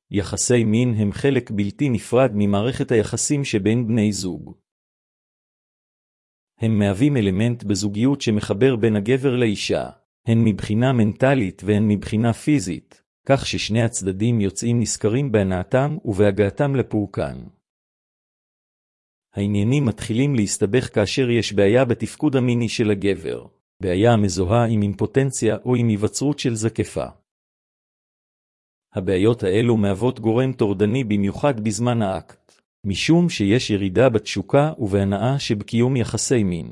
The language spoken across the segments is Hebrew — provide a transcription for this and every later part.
יחסי מין הם חלק בלתי נפרד ממערכת היחסים שבין בני זוג. הם מהווים אלמנט בזוגיות שמחבר בין הגבר לאישה, הן מבחינה מנטלית והן מבחינה פיזית, כך ששני הצדדים יוצאים נשכרים בהנאתם ובהגעתם לפורקן. העניינים מתחילים להסתבך כאשר יש בעיה בתפקוד המיני של הגבר, בעיה המזוהה עם אימפוטנציה או עם היווצרות של זקפה. הבעיות האלו מהוות גורם טורדני במיוחד בזמן האקט, משום שיש ירידה בתשוקה ובהנאה שבקיום יחסי מין.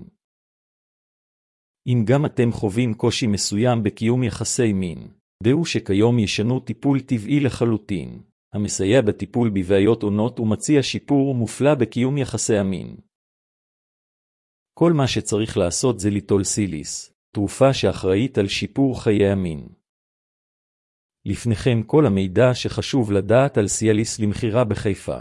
אם גם אתם חווים קושי מסוים בקיום יחסי מין, דעו שכיום ישנו טיפול טבעי לחלוטין, המסייע בטיפול בבעיות עונות ומציע שיפור מופלא בקיום יחסי המין. כל מה שצריך לעשות זה ליטול סיליס, תרופה שאחראית על שיפור חיי המין. לפניכם כל המידע שחשוב לדעת על סיאליס למחירה בחיפה.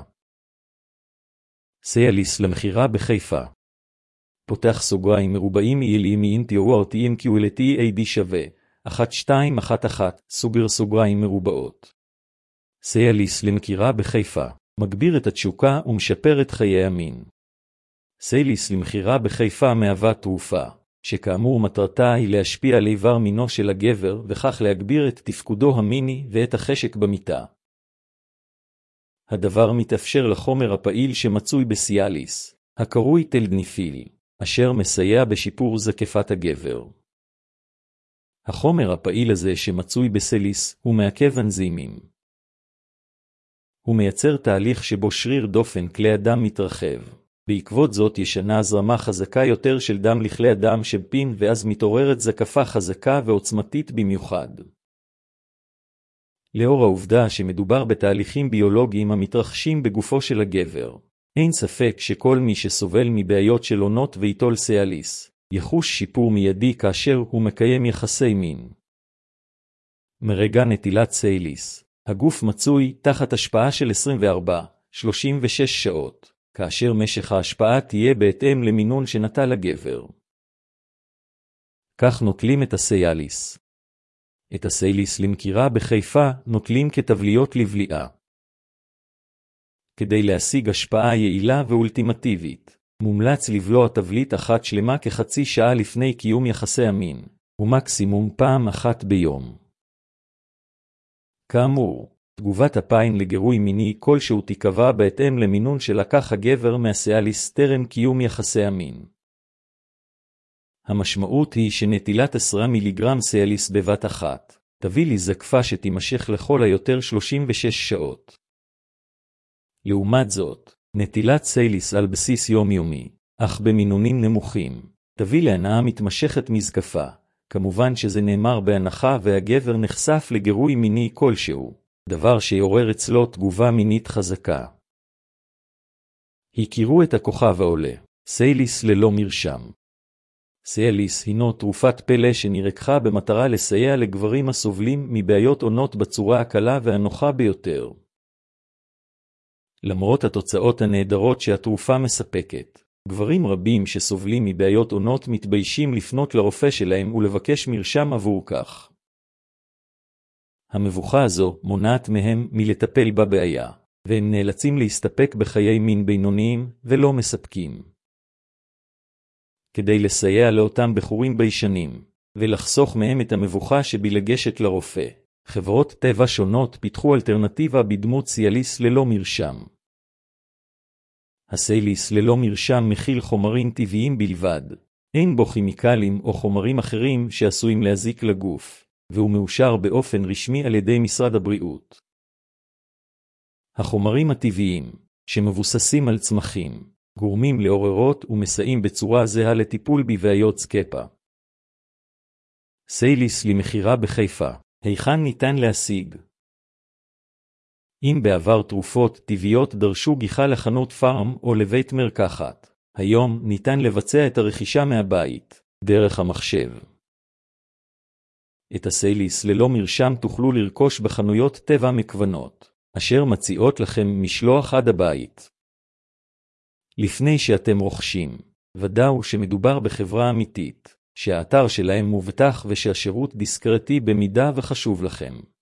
סיאליס למחירה בחיפה. פותח סוגריים מרובעים ELE מאינטיורטיים QLT AD שווה 1211 סוגר סוגריים מרובעות. סיאליס למחירה בחיפה מגביר את התשוקה ומשפר את חיי המין. סיאליס למחירה בחיפה מהווה תרופה, שכאמור מטרתה היא להשפיע על איבר מינו של הגבר וכך להגביר את תפקודו המיני ואת החשק במיטה. הדבר מתאפשר לחומר הפעיל שמצוי בסיאליס, הקרוי טלדניפיל, אשר מסייע בשיפור זקפת הגבר. החומר הפעיל הזה שמצוי בסיאליס הוא מעכב אנזימים. הוא מייצר תהליך שבו שריר דופן כלי הדם מתרחב. בעקבות זאת ישנה הזרמה חזקה יותר של דם לכלי הדם שבפין ואז מתעוררת זקפה חזקה ועוצמתית במיוחד. לאור העובדה שמדובר בתהליכים ביולוגיים המתרחשים בגופו של הגבר, אין ספק שכל מי שסובל מבעיות של עונות ויטול סיאליס, יחוש שיפור מיידי כאשר הוא מקיים יחסי מין. מרגע נטילת סיאליס, הגוף מצוי תחת השפעה של 24-36 שעות, כאשר משך ההשפעה תהיה בהתאם למינון שנטל הגבר. כך נוטלים את הסיאליס. את הסיאליס למכירה בחיפה נוטלים כתבליות לבליעה. כדי להשיג השפעה יעילה ואולטימטיבית, מומלץ לבלוע תבלית אחת שלמה כחצי שעה לפני קיום יחסי המין, ומקסימום פעם אחת ביום. כאמור, תגובת הפין לגירוי מיני כלשהו תיקבע בהתאם למינון שלקח הגבר מהסיאליס טרם קיום יחסי המין. המשמעות היא שנטילת 10 מיליגרם סיאליס בבת אחת תביא לזקפה שתימשך לכל היותר 36 שעות. לעומת זאת, נטילת סיאליס על בסיס יומיומי, אך במינונים נמוכים, תביא להנאה מתמשכת מזקפה, כמובן שזה נאמר בהנחה והגבר נחשף לגירוי מיני כלשהו, דבר שיעורר אצלו תגובה מינית חזקה. הכירו את הכוכב העולה, סיאליס ללא מרשם. סיאליס הינו תרופת פלא שנרקחה במטרה לסייע לגברים הסובלים מבעיות עונות בצורה הקלה והנוחה ביותר. למרות התוצאות הנהדרות שהתרופה מספקת, גברים רבים שסובלים מבעיות עונות מתביישים לפנות לרופא שלהם ולבקש מרשם עבור כך. המבוכה הזו מונעת מהם מלטפל בבעיה, והם נאלצים להסתפק בחיי מין בינוניים ולא מספקים. כדי לסייע לאותם בחורים ביישנים, ולחסוך מהם את המבוכה שבלגשת לרופא, חברות טבע שונות פיתחו אלטרנטיבה בדמות סיאליס ללא מרשם. הסיאליס ללא מרשם מכיל חומרים טבעיים בלבד, אין בו כימיקלים או חומרים אחרים שעשויים להזיק לגוף, והוא מאושר באופן רשמי על ידי משרד הבריאות. החומרים הטבעיים, שמבוססים על צמחים, גורמים לעוררות ומסייעים בצורה זהה לטיפול בבעיות זקפה. סיאליס למכירה בחיפה, היכן ניתן להשיג? אם בעבר תרופות טבעיות דרשו גיחה לחנות פארם או לבית מרקחת, היום ניתן לבצע את הרכישה מהבית, דרך המחשב. את הסיאליס ללא מרשם תוכלו לרכוש בחנויות טבע מקוונות, אשר מציעות לכם משלוח עד הבית. לפני שאתם רוכשים, ודאו שמדובר בחברה אמיתית, שהאתר שלהם מובטח ושהשירות דיסקרטי במידה וחשוב לכם.